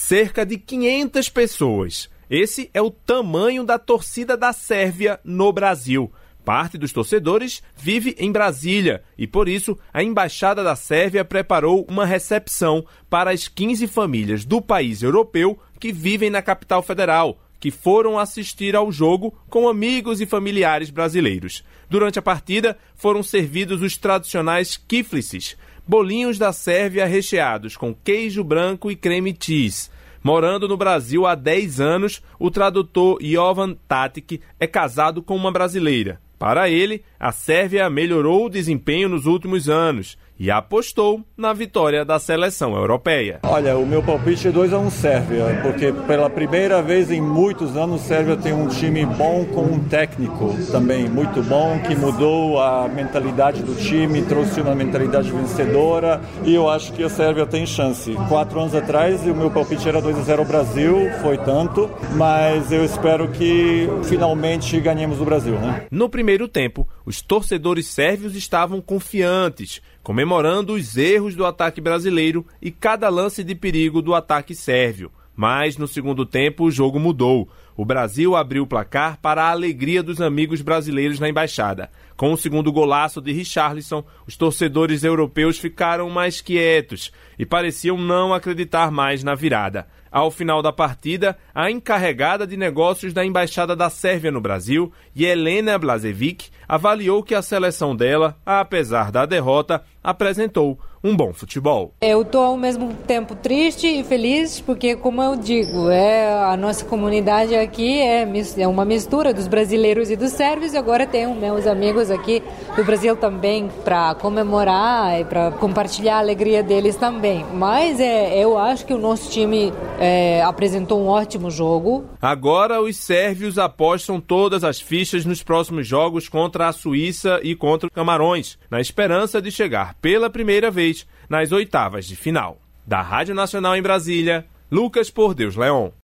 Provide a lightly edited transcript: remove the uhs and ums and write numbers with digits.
cerca de 500 pessoas. Esse é o tamanho da torcida da Sérvia no Brasil. Parte dos torcedores vive em Brasília e, por isso, a Embaixada da Sérvia preparou uma recepção para as 15 famílias do país europeu que vivem na capital federal, que foram assistir ao jogo com amigos e familiares brasileiros. Durante a partida, foram servidos os tradicionais kiflices, bolinhos da Sérvia recheados com queijo branco e creme cheese. Morando no Brasil há 10 anos, o tradutor Jovan Tatic é casado com uma brasileira. Para ele, a Sérvia melhorou o desempenho nos últimos anos e apostou na vitória da seleção europeia. Olha, o meu palpite é 2-1 Sérvia, porque pela primeira vez em muitos anos, Sérvia tem um time bom com um técnico também muito bom, que mudou a mentalidade do time, trouxe uma mentalidade vencedora e eu acho que a Sérvia tem chance. 4 anos atrás, o meu palpite era 2-0 ao Brasil, foi tanto, mas eu espero que finalmente ganhemos o Brasil, né? No primeiro tempo, os torcedores sérvios estavam confiantes, comemorando os erros do ataque brasileiro e cada lance de perigo do ataque sérvio. Mas no segundo tempo o jogo mudou. O Brasil abriu o placar para a alegria dos amigos brasileiros na embaixada. Com o segundo golaço de Richarlison, os torcedores europeus ficaram mais quietos e pareciam não acreditar mais na virada. Ao final da partida, a encarregada de negócios da Embaixada da Sérvia no Brasil, Jelena Blažević, avaliou que a seleção dela, apesar da derrota, apresentou um bom futebol. Eu estou ao mesmo tempo triste e feliz porque, como eu digo, a nossa comunidade aqui é uma mistura dos brasileiros e dos sérvios e agora tenho meus amigos aqui do Brasil também para comemorar e para compartilhar a alegria deles também. Mas eu acho que o nosso time apresentou um ótimo jogo. Agora os sérvios apostam todas as fichas nos próximos jogos contra a Suíça e contra o Camarões, na esperança de chegar pela primeira vez nas oitavas de final. Da Rádio Nacional em Brasília, Lucas Por Deus Leon.